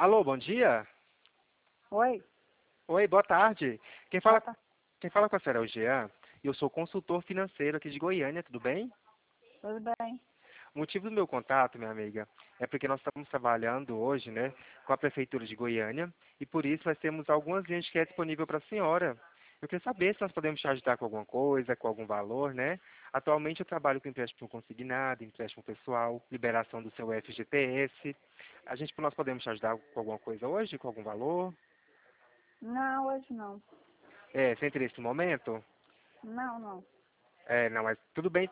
Alô, bom dia. Oi, Oi, boa tarde. Quem boa fala, tarde. quem fala com a senhora é o Jean e eu sou consultor financeiro aqui de Goiânia, tudo bem? Tudo bem? O motivo do meu contato, minha amiga, é porque nós estamos trabalhando hoje, né, com a Prefeitura de Goiânia e por isso nós temos algumas linhas que é disponível para a senhora. Eu queria saber se nós podemos te ajudar com alguma coisa, com algum valor, né? Atualmente eu trabalho com empréstimo consignado, empréstimo pessoal, liberação do seu FGTS. Nós podemos te ajudar com alguma coisa hoje, com algum valor? Não, hoje não. É, sem interesse no momento? Não, não. É, não, mas tudo bem